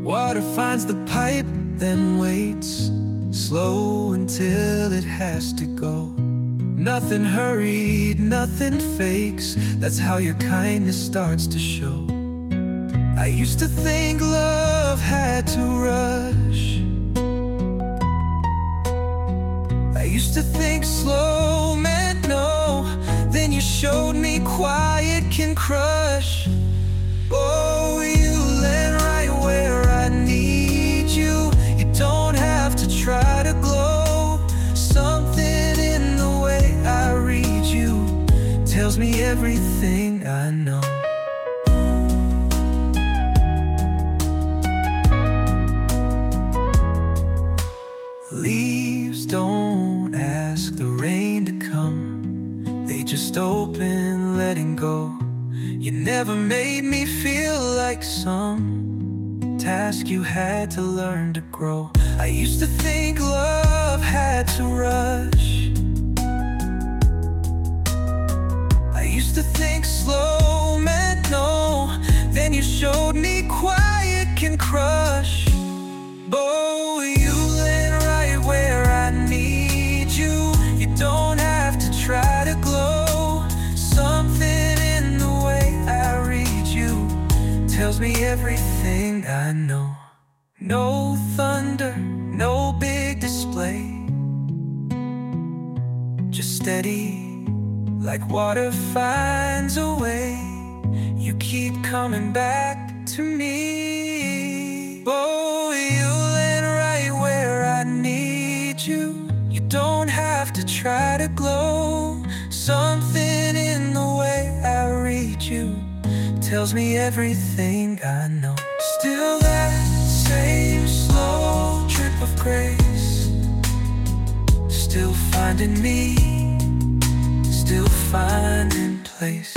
Water finds the pipe, then waits, slow until it has to go. Nothing hurried, nothing fakes. That's how your kindness starts to show. I used to think love had to rush. I used to think slow meant no. Then you showed me quiet can crush. Oh, you land right where I need you. You don't have to try to glow. Something in the way I read you tells me everything I know. Leaves don't ask the rain to come. They just open, letting go. You never made me feel like some task you had to learn to grow. I used to think love had to rush. I used to think slow meant no. Then you showed me quiet can crush. Oh, you land right where I need you. You don't have to try to glow. Something in the way I read you tells me everything I know. No thunder, no big display, just steady, like water finds a way. You keep coming back to me. Oh, you land right where I need you. You don't have to try to glow. Something in the way I read you tells me everything I know. Still that same slow drip of grace, still finding me, still finding place.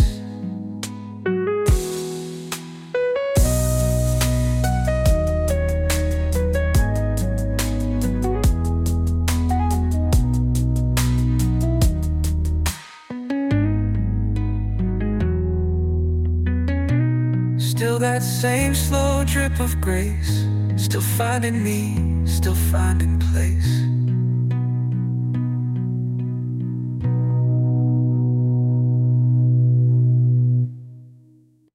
Still that same slow drip of grace, still finding me, still finding place.